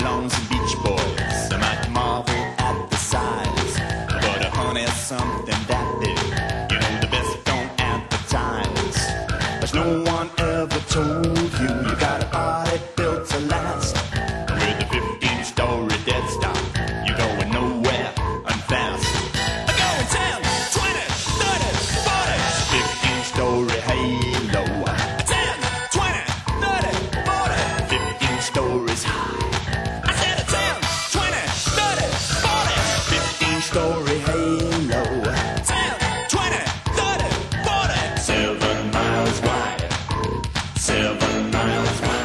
belongs to Beach Boys. I might marvel at the size, but a honey's something that big. You know the best don't advertise. There's no one ever told you got a body built to last. With a 15-story dead stop, you're going nowhere and fast. I'm going 10, 20, 30, 40. 15-story halo. 10, 20, 30, 40. 15 stories high. I said a 10, 20, 30, 40. 15-story halo. 10, 20, 30, 40. 7 miles wide. 7 miles wide.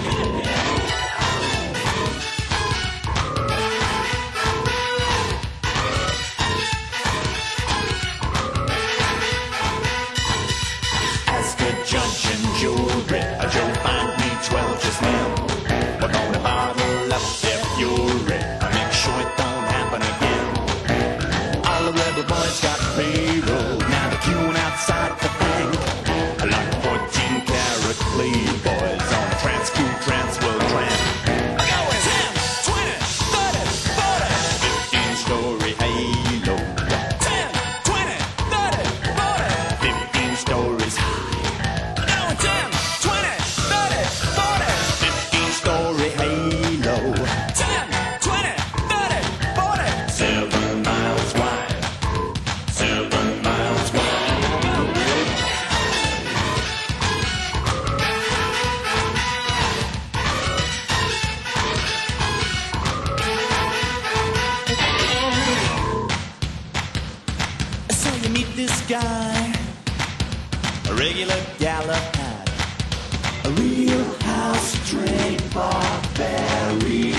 Ask a judge and jury. Joe find me 12 just now. We're gonna bottle up their fury. Make sure it don't happen again. All the rebel boys got payroll. Now they're queuing outside the bank. Like 14-karat playboys on a trans-cool trans-world tramp. I'm going 10, 20, 30, 40. 15-story halo. 10, 20, 30, 40. 15 stories high. I'm going 10, 20, 30, 40. 15-story halo. 10, 20, 30, 40. 7 miles wide. 7 miles wide. So you meet this guy, a regular Galahad, a real house straight barbarian.